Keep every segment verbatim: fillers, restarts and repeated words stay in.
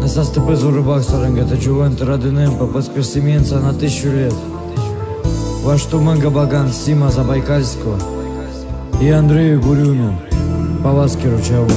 Со степы зурыбак сарангата чуван традынем попаскар семенца на тысячу лет. Ваш туманга баган Сима Забайкальского и Андрею Гурюну по Васкеру Чаву.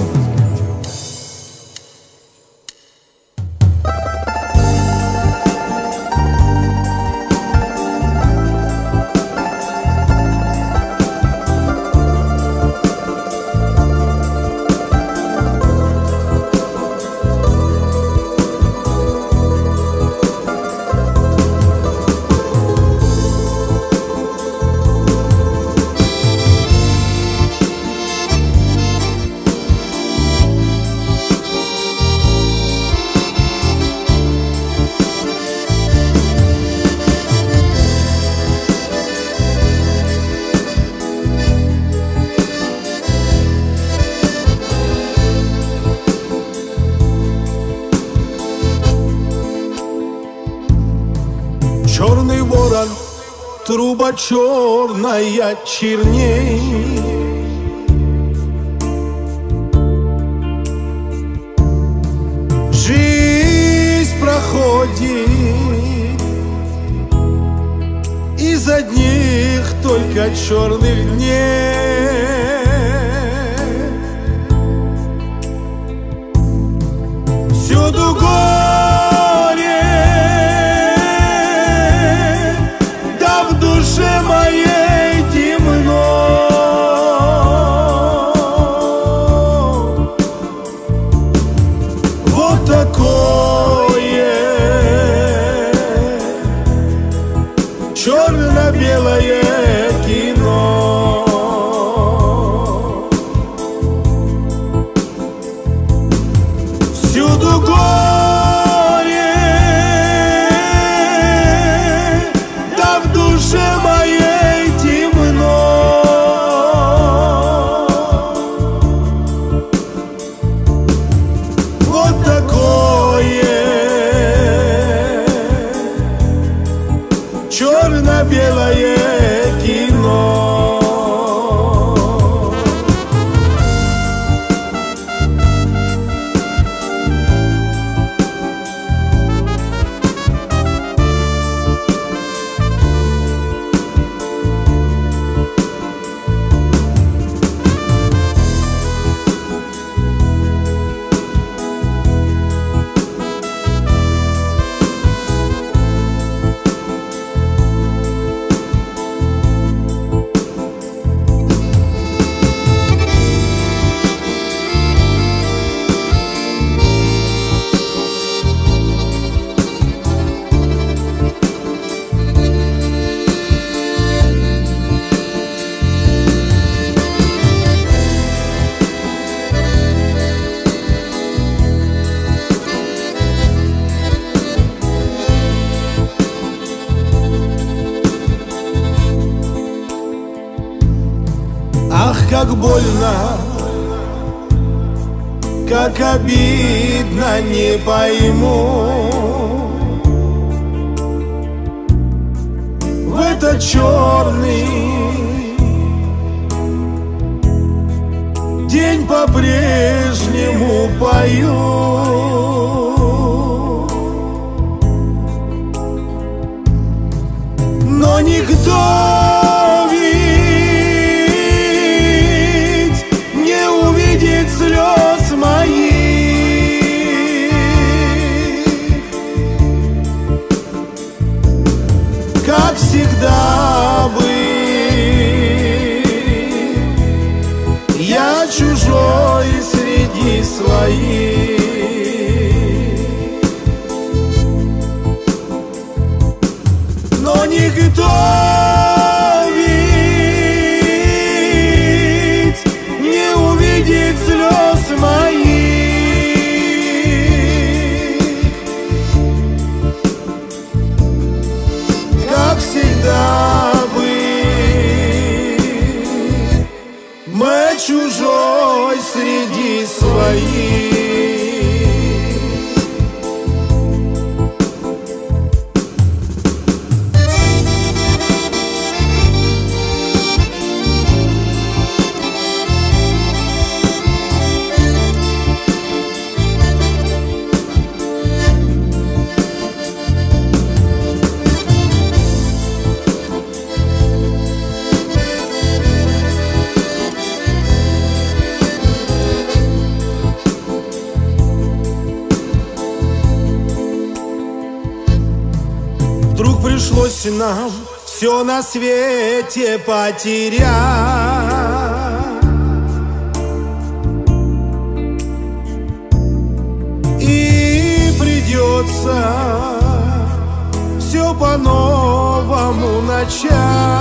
Черный ворон, труба черная черней. Жизнь проходит из одних только черных дней. Всюду горе, да в душе моей темно. Вот такое черно-белое кино. Всюду горе, да в душе моей темно. Вот такое черно-белое кино. Ах, как больно, как обидно, не пойму. В этот черный день по-прежнему пою. Но никто слез моих, как всегда быть, я чужой среди своих. пришлось нам все на свете потерять, и придется все по-новому начать.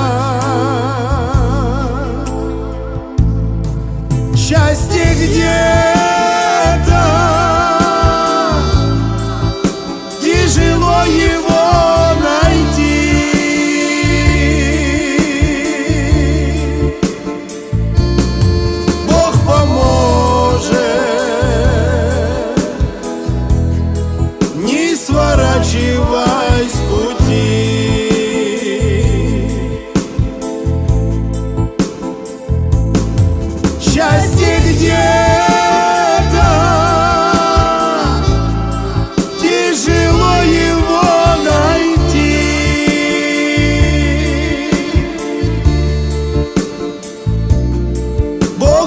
Счастье где-то, тяжело его найти. Бог поможет, не сворачивай с пути. Счастье где-то, тяжело его найти. Бог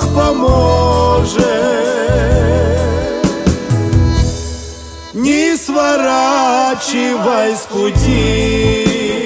поможет, не сворачивай с пути.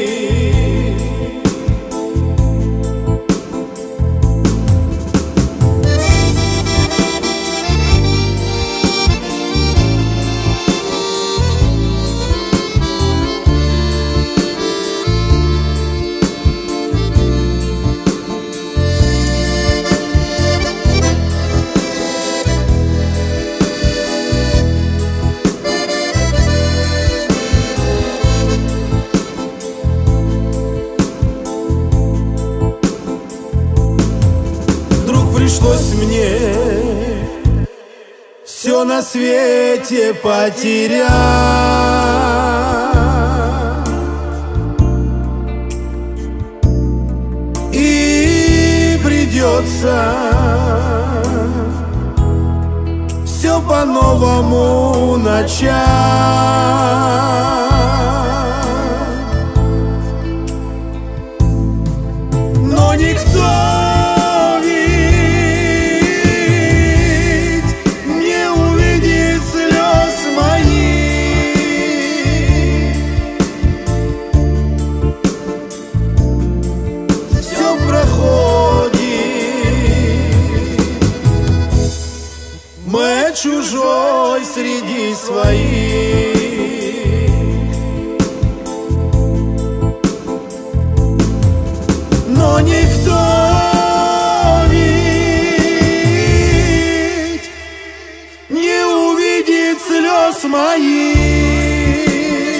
Пришлось мне все на свете потерять, и придется все по-новому начать. Но никто чужой среди своих, но никто ведь не увидит слез моих.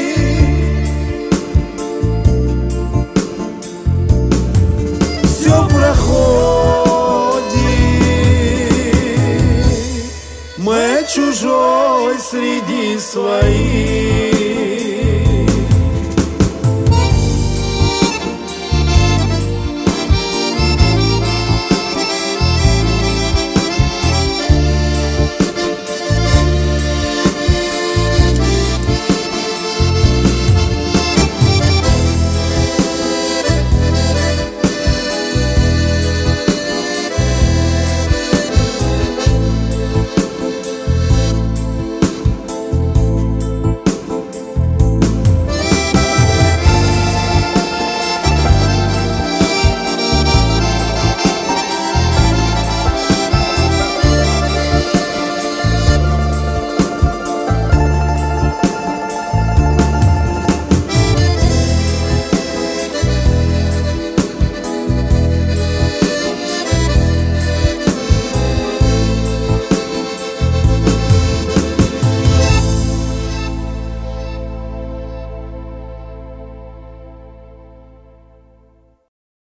Все проходит, мы чужой среди своих.